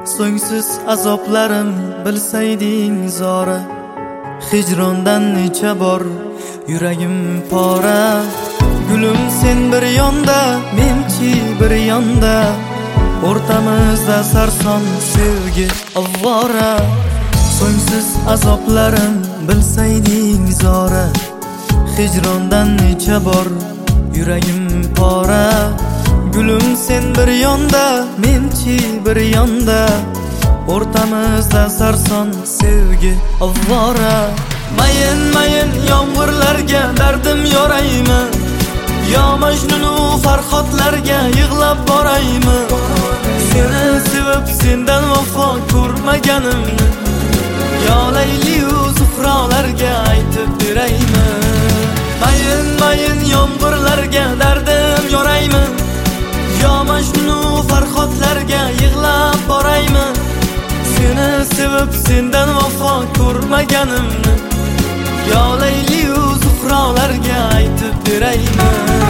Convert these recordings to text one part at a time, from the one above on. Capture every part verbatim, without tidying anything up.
So'ngsiz azoblarim bilsayding zora, hijrondan necha bor yuragim pora. Gulim sen bir yonda, menchi bir yonda, o'rtamizda sarson sevgi avvora. So'ngsiz azoblarim bilsayding zora, hijrondan necha bor yuragim pora. Gulim sen bir yonda, menchi bir yonda, o'rtamizda sarson sevgi avvora. Mayin mayin yomg'irlarga dardim yoraymi, yo Majnunu Farhodlarga yig'lab boraymi? Seni sevib sendan vafo ko'rmaganimni, yo Layliyu Zuhrolarga aytib beraymi? Mayin mayin yomg'irlarga dardim yoraymi, yo Majnunu Farhodlarga yig'lab boraymi? Seni sevib sendan vafo ko'rmaganimni, yo Layliyu Zuhrolarga aytib beraymi?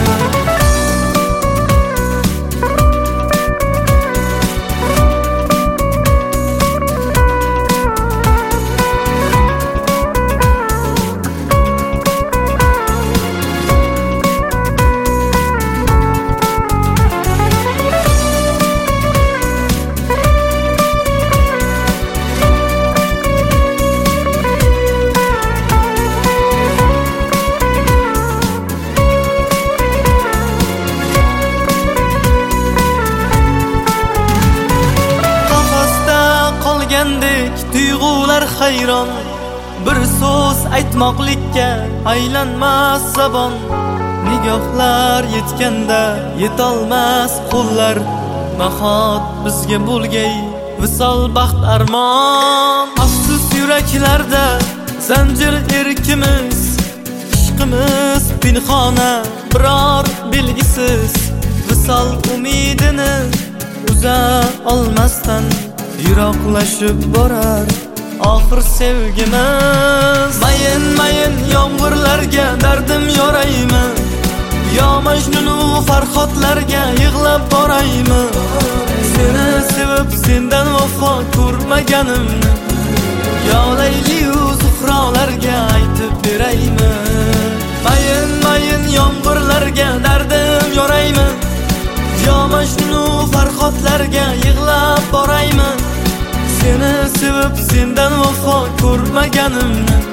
Tuyg'ular hayron, bir so'z aytmoqlikka aylanmas zabon. Nigohlar yetganda yetolmas qo'llar, nahot bizga bo'lgay visol baxt armon. Afsus yuraklarda zanjir erkimiz, ishqimiz pinhona biror belgisiz, visol umidini uza olmasdan yiroqlashib borar oxir sevgimiz. Mayin mayin yomg'irlarga dardim yoraymi, yo Majnunu Farhodlarga yig'lab boraymi? Seni sevib sendan vafo ko'rmaganimni, yo Layliyu Zuhrolarga aytib beraymi? Mayin mayin yomg'irlarga dardim yoraymi, yo Majnunu Farhodlarga yig'lab boraymi? Seni sevib sendan vafo ko'rmaganimni,